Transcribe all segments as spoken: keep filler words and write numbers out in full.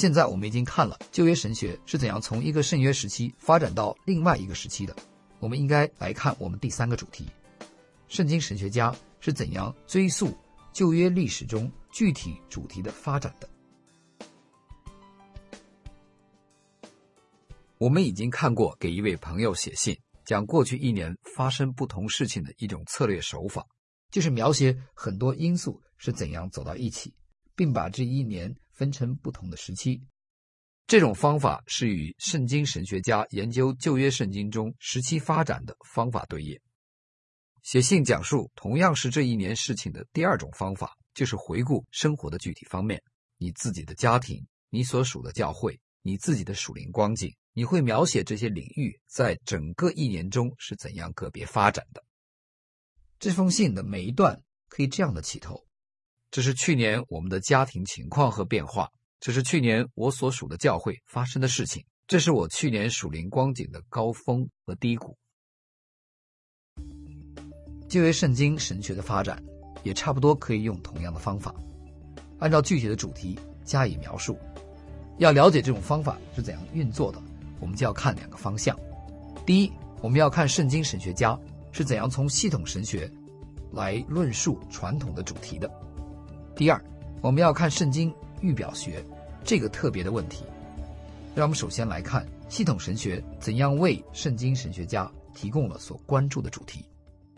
现在我们已经看了旧约神学是怎样从一个圣约时期发展到另外一个时期的，我们应该来看我们第三个主题，圣经神学家是怎样追溯旧约历史中具体主题的发展的。我们已经看过给一位朋友写信，讲过去一年发生不同事情的一种策略手法，就是描写很多因素是怎样走到一起，并把这一年分成不同的时期。这种方法是与圣经神学家研究旧约圣经中时期发展的方法对应。写信讲述同样是这一年事情的第二种方法，就是回顾生活的具体方面，你自己的家庭，你所属的教会，你自己的属灵光景，你会描写这些领域在整个一年中是怎样个别发展的。这封信的每一段可以这样的起头：这是去年我们的家庭情况和变化，这是去年我所属的教会发生的事情，这是我去年属灵光景的高峰和低谷。旧约圣经神学的发展也差不多可以用同样的方法，按照具体的主题加以描述。要了解这种方法是怎样运作的，我们就要看两个方向。第一，我们要看圣经神学家是怎样从系统神学来论述传统的主题的。第二，我们要看圣经预表学这个特别的问题。让我们首先来看系统神学怎样为圣经神学家提供了所关注的主题。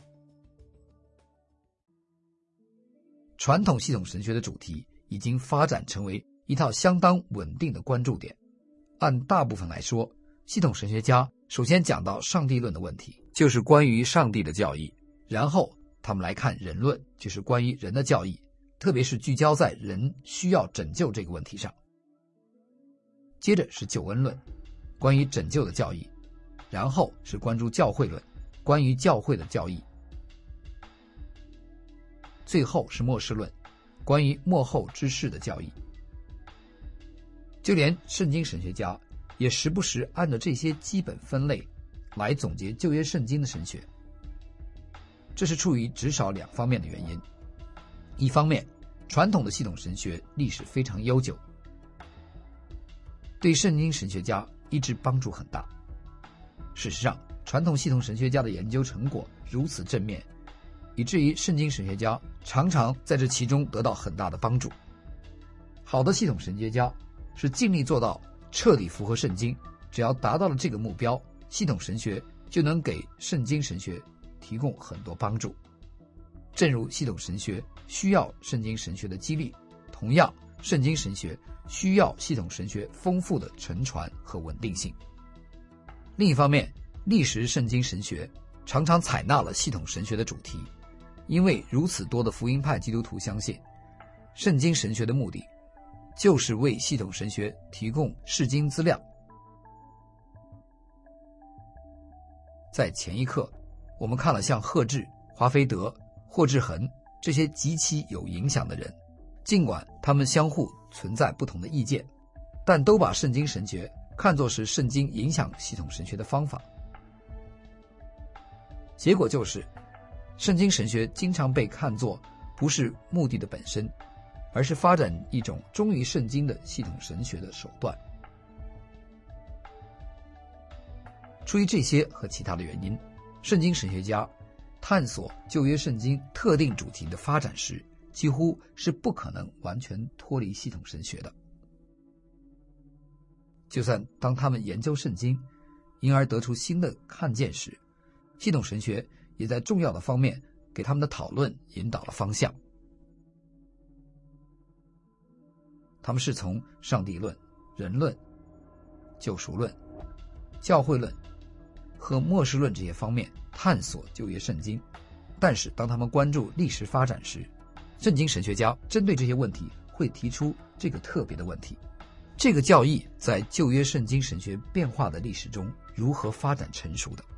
传统系统神学的主题已经发展成为一套相当稳定的关注点。按大部分来说，系统神学家首先讲到上帝论的问题，就是关于上帝的教义，然后他们来看人论，就是关于人的教义，特别是聚焦在人需要拯救这个问题上。接着是救恩论，关于拯救的教义，然后是关注教会论，关于教会的教义，最后是末世论，关于末后之事的教义。就连圣经神学家也时不时按照这些基本分类来总结旧约圣经的神学。这是出于至少两方面的原因。一方面，传统的系统神学历史非常悠久，对圣经神学家一直帮助很大。事实上，传统系统神学家的研究成果如此正面，以至于圣经神学家常常在这其中得到很大的帮助。好的系统神学家是尽力做到彻底符合圣经，只要达到了这个目标，系统神学就能给圣经神学提供很多帮助。正如系统神学需要圣经神学的激励，同样圣经神学需要系统神学丰富的承传和稳定性。另一方面，历史圣经神学常常采纳了系统神学的主题，因为如此多的福音派基督徒相信，圣经神学的目的就是为系统神学提供释经资料。在前一课，我们看了像赫志、华菲德、霍志恒这些极其有影响的人，尽管他们相互存在不同的意见，但都把圣经神学看作是圣经影响系统神学的方法。结果就是，圣经神学经常被看作不是目的的本身，而是发展一种忠于圣经的系统神学的手段。出于这些和其他的原因，圣经神学家探索旧约圣经特定主题的发展时，几乎是不可能完全脱离系统神学的。就算当他们研究圣经，因而得出新的看见时，系统神学也在重要的方面给他们的讨论引导了方向。他们是从上帝论、人论、救赎论、教会论和末世论这些方面探索旧约圣经，但是当他们关注历史发展时，圣经神学家针对这些问题会提出这个特别的问题：这个教义在旧约圣经神学变化的历史中如何发展成熟的？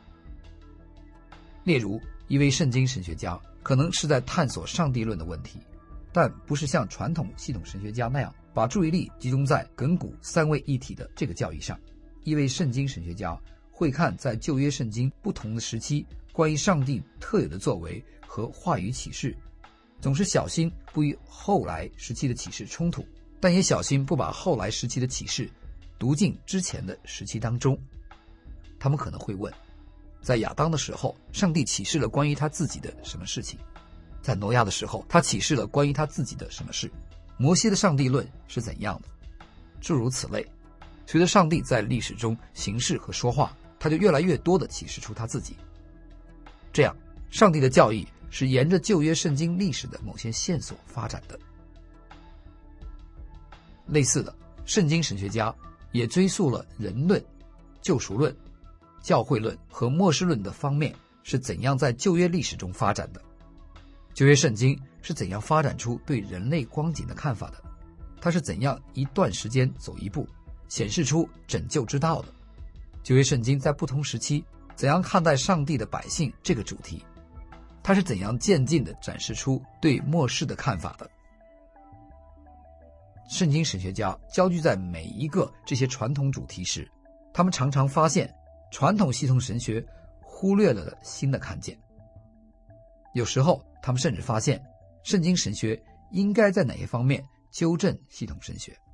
例如，一位圣经神学家可能是在探索上帝论的问题，但不是像传统系统神学家那样把注意力集中在亘古三位一体的这个教义上。一位圣经神学家会看在旧约圣经不同的时期关于上帝特有的作为和话语启示，总是小心不与后来时期的启示冲突， 但也小心不把后来时期的启示读进之前的时期当中。他们可能会问，在亚当的时候，上帝启示了关于他自己的什么事情？在挪亚的时候，他启示了关于他自己的什么事？摩西的上帝论是怎样的？诸如此类。随着上帝在历史中行事和说话，他就越来越多地启示出他自己。这样，上帝的教义是沿着旧约圣经历史的某些线索发展的。类似的，圣经神学家也追溯了人论、救赎论、教会论和末世论的方面是怎样在旧约历史中发展的。旧约圣经是怎样发展出对人类光景的看法的？它是怎样一段时间走一步，显示出拯救之道的？旧约圣经在不同时期怎样看待上帝的百姓这个主题？它是怎样渐进地展示出对末世的看法的？圣经神学家焦聚在每一个这些传统主题时，他们常常发现传统系统神学忽略了新的看见。有时候他们甚至发现圣经神学应该在哪一方面纠正系统神学。